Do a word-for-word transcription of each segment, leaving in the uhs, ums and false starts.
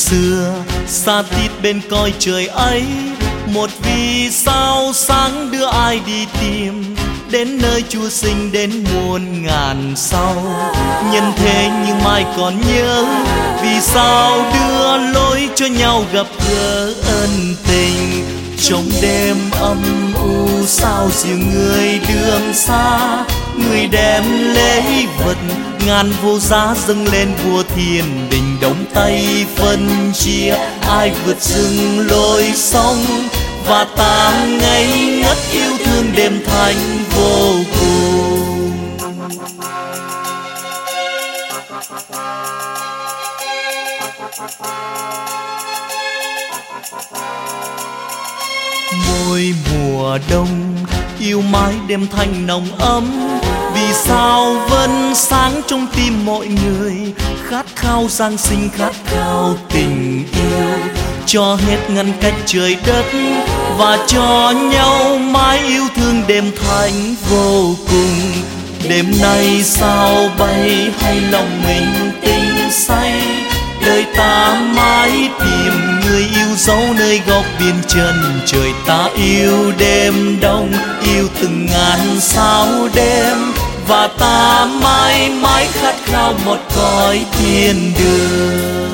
xưa xa tít bên cõi trời ấy, một vì sao sáng đưa ai đi tìm đến nơi Chúa sinh đến muôn ngàn sau. Nhân thế nhưng mai còn nhớ, vì sao đưa lối cho nhau gặp gỡ ân tình. Trong đêm âm u sao dìu người đường xa, người đem lễ vật ngàn vô giá dâng lên vua thiên đình. Đóng tay phân chia ai vượt rừng lối sông, và ta ngây ngất yêu thương đêm thanh vô cùng. Mỗi mùa đông yêu mãi đêm thanh nồng ấm, vì sao vẫn sáng trong tim mọi người, khát khao Giáng sinh, khát khao tình yêu. Cho hết ngăn cách trời đất và cho nhau mãi yêu thương đêm thanh vô cùng. Đêm nay sao bay hay lòng mình tinh say, đời ta mãi tìm người yêu dấu nơi góc biên chân trời. Ta yêu đêm đông, yêu từng ngàn sao đêm, và ta mãi mãi khát khao một cõi thiên đường.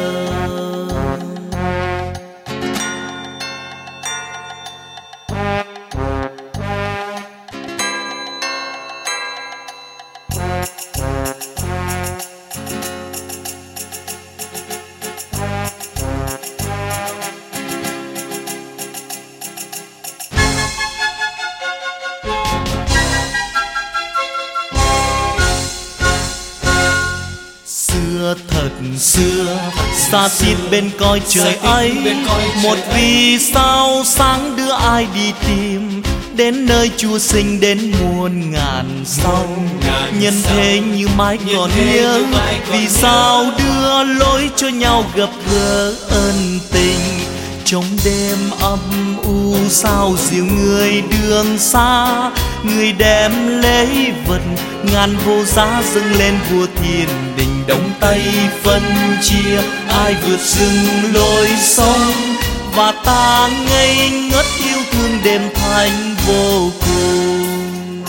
Xưa thật xưa xa xít bên cõi trời ấy, một vì sao sáng đưa ai đi tìm đến nơi Chúa sinh đến muôn ngàn sau. Nhân thế như mãi còn nhớ, vì sao đưa lối cho nhau gặp gỡ ân tình. Trong đêm âm u sao dìu người đường xa, người đem lễ vật ngàn vô giá dâng lên vua thiên đình. Đóng tay phân chia ai vượt rừng lối sông, và ta ngây ngất yêu thương đêm thanh vô cùng.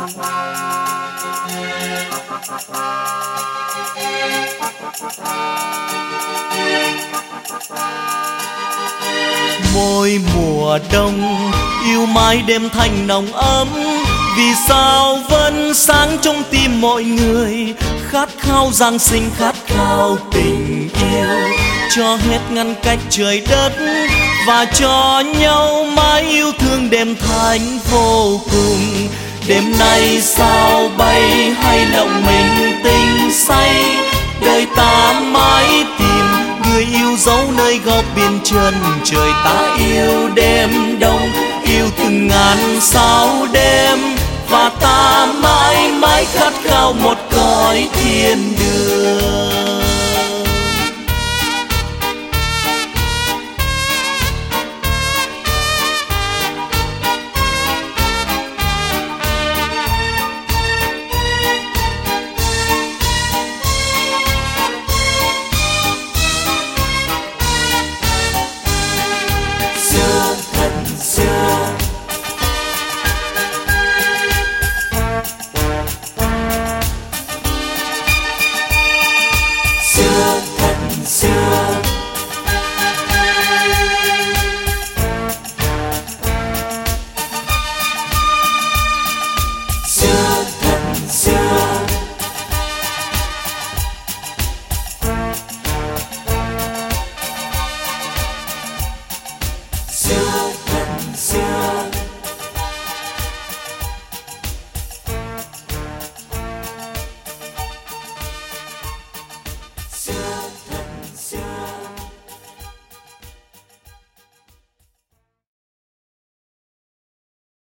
Mỗi mùa đông yêu mãi đêm thanh nồng ấm, vì sao vẫn sáng trong tim mọi người, khát khao Giáng sinh, khát khao tình yêu. Cho hết ngăn cách trời đất và cho nhau mãi yêu thương đêm thanh vô cùng. Đêm nay sao bay hay lòng mình tinh say, đời ta mãi tìm người yêu dấu nơi góc biên chân trời. Ta yêu đêm đông, yêu từng ngàn sao đêm, và ta mãi mãi khát khao một cõi thiên đường.